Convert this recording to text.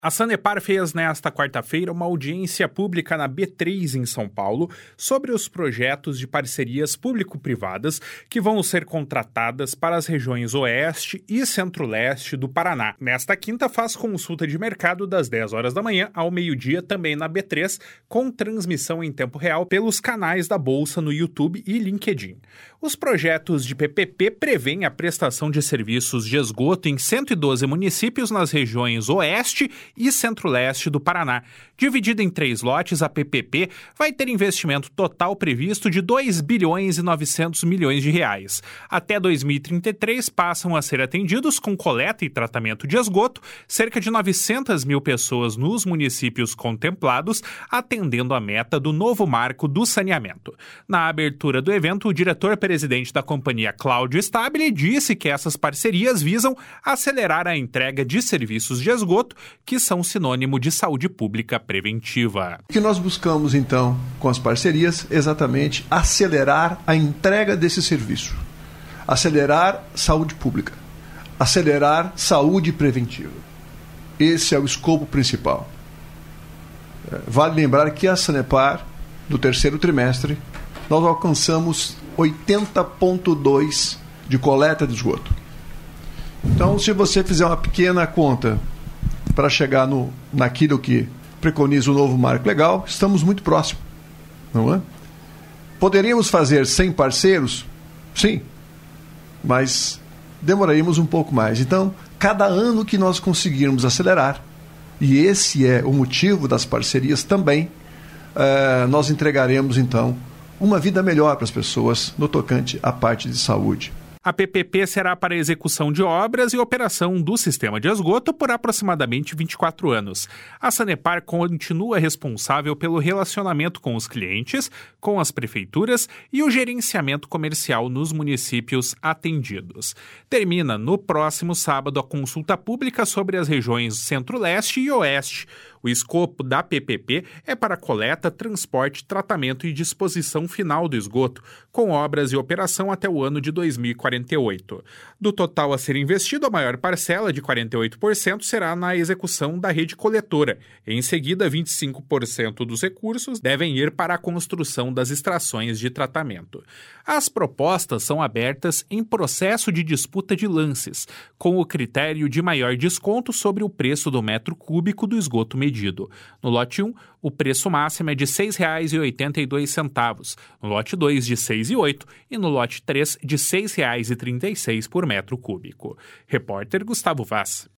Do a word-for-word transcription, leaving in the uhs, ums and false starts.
A Sanepar fez nesta quarta-feira uma audiência pública na B três em São Paulo sobre os projetos de parcerias público-privadas que vão ser contratadas para as regiões Oeste e Centro-Leste do Paraná. Nesta quinta faz consulta de mercado das dez horas da manhã ao meio-dia também na B três, com transmissão em tempo real pelos canais da Bolsa no YouTube e LinkedIn. Os projetos de P P P prevêem a prestação de serviços de esgoto em cento e doze municípios nas regiões Oeste e Centro-Leste do Paraná. Dividida em três lotes, a P P P vai ter investimento total previsto de dois bilhões e novecentos milhões de reais. Até dois mil e trinta e três passam a ser atendidos com coleta e tratamento de esgoto cerca de novecentas mil pessoas nos municípios contemplados, atendendo a meta do novo marco do saneamento. Na abertura do evento, o diretor-presidente da companhia, Cláudio Stabile, disse que essas parcerias visam acelerar a entrega de serviços de esgoto que são sinônimo de saúde pública preventiva. O que nós buscamos, então, com as parcerias, exatamente acelerar a entrega desse serviço, acelerar saúde pública, acelerar saúde preventiva. Esse é o escopo principal. Vale lembrar que a Sanepar, no terceiro trimestre, nós alcançamos oitenta vírgula dois de coleta de esgoto. Então, se você fizer uma pequena conta para chegar no, naquilo que preconiza o novo marco legal, estamos muito próximos, não é? Poderíamos fazer sem parceiros? Sim, mas demoraríamos um pouco mais. Então, cada ano que nós conseguirmos acelerar, e esse é o motivo das parcerias também, eh, nós entregaremos, então, uma vida melhor para as pessoas no tocante à parte de saúde. A P P P será para execução de obras e operação do sistema de esgoto por aproximadamente vinte e quatro anos. A Sanepar continua responsável pelo relacionamento com os clientes, com as prefeituras e o gerenciamento comercial nos municípios atendidos. Termina no próximo sábado a consulta pública sobre as regiões Centro-Leste e Oeste. O escopo da P P P é para coleta, transporte, tratamento e disposição final do esgoto, com obras e operação até o ano de dois mil e quarenta e oito. Do total a ser investido, a maior parcela, de quarenta e oito por cento, será na execução da rede coletora. Em seguida, vinte e cinco por cento dos recursos devem ir para a construção das extrações de tratamento. As propostas são abertas em processo de disputa de lances, com o critério de maior desconto sobre o preço do metro cúbico do esgoto medido. No lote um, o preço máximo é de seis reais e oitenta e dois centavos, no lote dois de seis reais e oito centavos e no lote três de seis reais e trinta e seis centavos por metro cúbico. Repórter Gustavo Vaz.